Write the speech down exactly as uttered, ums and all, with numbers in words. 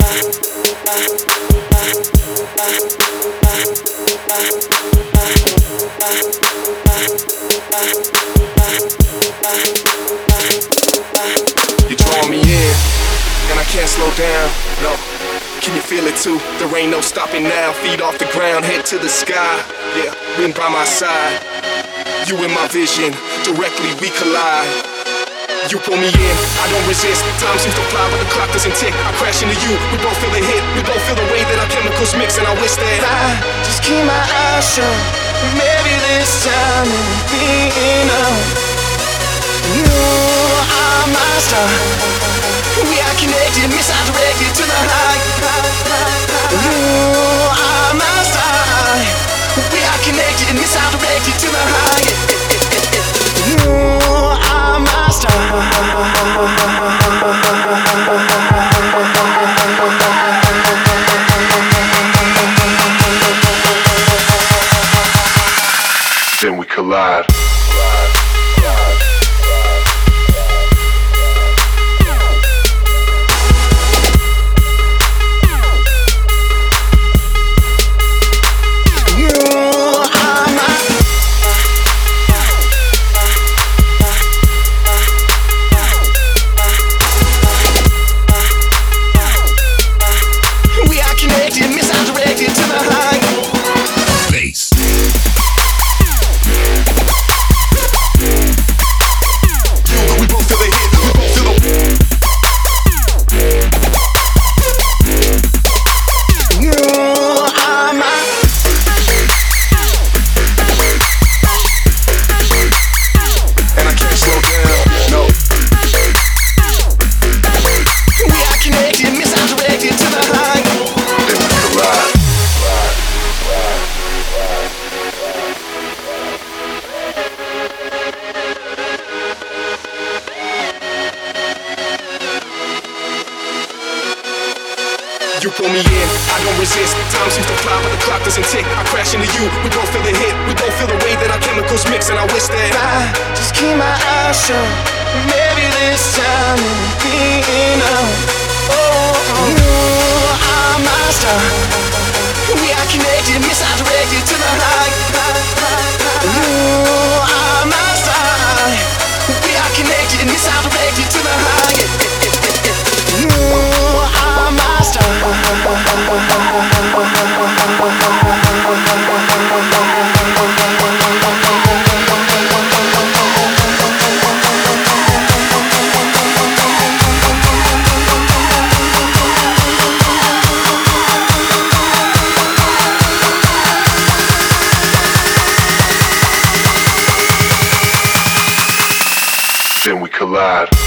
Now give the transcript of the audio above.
You draw me in, and I can't slow down, no. Can you feel it too? There ain't no stopping now. Feet off the ground, head to the sky. Yeah, wind by my side. You in my vision, directly we collide. You pull me in, I don't resist. Time seems to fly, but the clock doesn't tick. I crash into you, we both feel the hit. We both feel the way that our chemicals mix. And I wish that I just keep my eyes shut. Maybe this time it'll be enough. You are my star. We are connected, misdirected to the high. You are my star. We are connected, misdirected to the high. You are my star. Then we collide. You pull me in, I don't resist. Time seems to fly, but the clock doesn't tick. I crash into you, we both feel the hit. We both feel the way that our chemicals mix. And I wish that I just keep my eyes shut. Maybe this time it'll be enough. Oh, you are my star. We are connected, misdirected to the high. You are my star. We are connected, misdirected to the high. You are my star. Then we collide.